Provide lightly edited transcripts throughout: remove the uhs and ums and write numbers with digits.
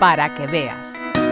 para que veas.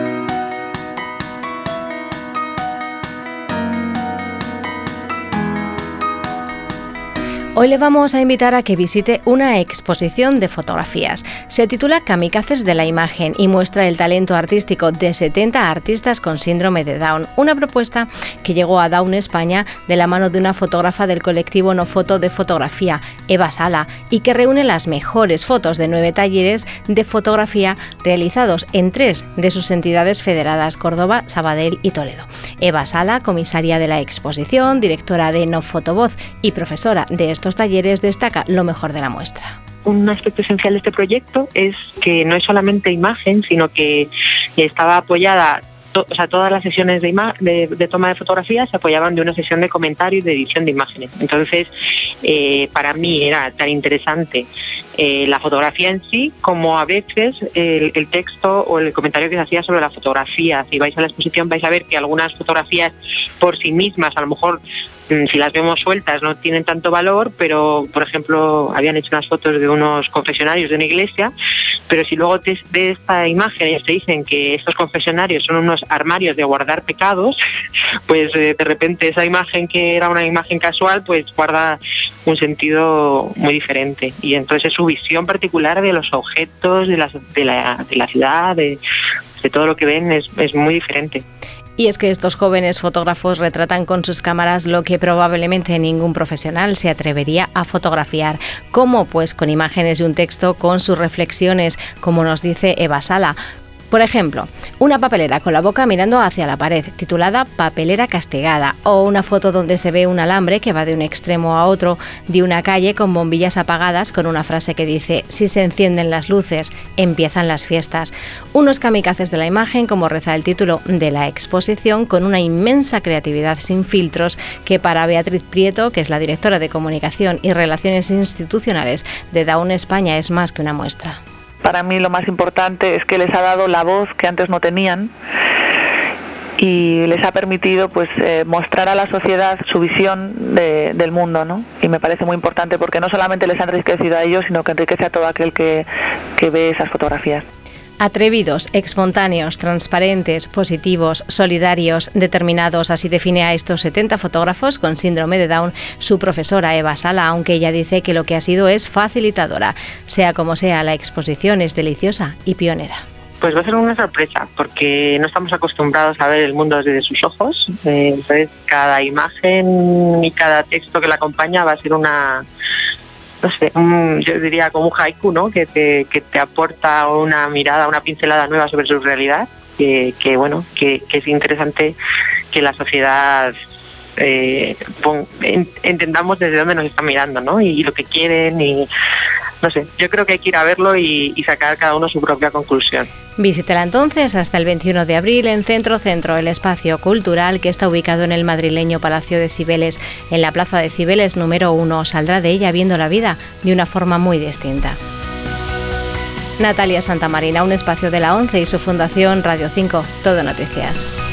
Hoy le vamos a invitar a que visite una exposición de fotografías. Se titula Kamikazes de la imagen y muestra el talento artístico de 70 artistas con síndrome de Down. Una propuesta que llegó a Down España de la mano de una fotógrafa del colectivo No Foto de Fotografía, Eva Sala, y que reúne las mejores fotos de 9 talleres de fotografía realizados en 3 de sus entidades federadas, Córdoba, Sabadell y Toledo. Eva Sala, comisaria de la exposición, directora de No Foto Voz y profesora de estos talleres, destaca lo mejor de la muestra. Un aspecto esencial de este proyecto es que no es solamente imagen, sino que estaba apoyada, todas las sesiones de toma de fotografías se apoyaban de una sesión de comentario y de edición de imágenes. Entonces, para mí era tan interesante la fotografía en sí, como a veces el texto o el comentario que se hacía sobre la fotografía. Si vais a la exposición vais a ver que algunas fotografías por sí mismas, a lo mejor si las vemos sueltas no tienen tanto valor, pero por ejemplo habían hecho unas fotos de unos confesionarios de una iglesia, pero si luego de esta imagen ellos te dicen que estos confesionarios son unos armarios de guardar pecados, pues de repente esa imagen que era una imagen casual pues guarda un sentido muy diferente. Y entonces su visión particular de los objetos, de la ciudad, de todo lo que ven es muy diferente. Y es que estos jóvenes fotógrafos retratan con sus cámaras lo que probablemente ningún profesional se atrevería a fotografiar. ¿Cómo? Pues con imágenes y un texto con sus reflexiones, como nos dice Eva Sala. Por ejemplo, una papelera con la boca mirando hacia la pared, titulada Papelera castigada, o una foto donde se ve un alambre que va de un extremo a otro de una calle con bombillas apagadas con una frase que dice: si se encienden las luces, empiezan las fiestas. Unos kamikazes de la imagen, como reza el título de la exposición, con una inmensa creatividad sin filtros que para Beatriz Prieto, que es la directora de Comunicación y Relaciones Institucionales de Down España, es más que una muestra. Para mí lo más importante es que les ha dado la voz que antes no tenían y les ha permitido pues mostrar a la sociedad su visión del mundo, ¿no? Y me parece muy importante porque no solamente les ha enriquecido a ellos, sino que enriquece a todo aquel que ve esas fotografías. Atrevidos, espontáneos, transparentes, positivos, solidarios, determinados, así define a estos 70 fotógrafos con síndrome de Down su profesora Eva Sala, aunque ella dice que lo que ha sido es facilitadora. Sea como sea, la exposición es deliciosa y pionera. Pues va a ser una sorpresa, porque no estamos acostumbrados a ver el mundo desde sus ojos. Entonces, cada imagen y cada texto que la acompaña va a ser yo diría como un haiku, ¿no? Que te aporta una mirada, una pincelada nueva sobre su realidad, que es interesante que la sociedad entendamos desde dónde nos están mirando, ¿no? Y lo que quieren y no sé, yo creo que hay que ir a verlo y sacar cada uno su propia conclusión. Visítela entonces hasta el 21 de abril en Centro, el espacio cultural que está ubicado en el madrileño Palacio de Cibeles, en la Plaza de Cibeles número 1. Saldrá de ella viendo la vida de una forma muy distinta. Natalia Santamarina, un espacio de la ONCE y su fundación Radio 5, Todo Noticias.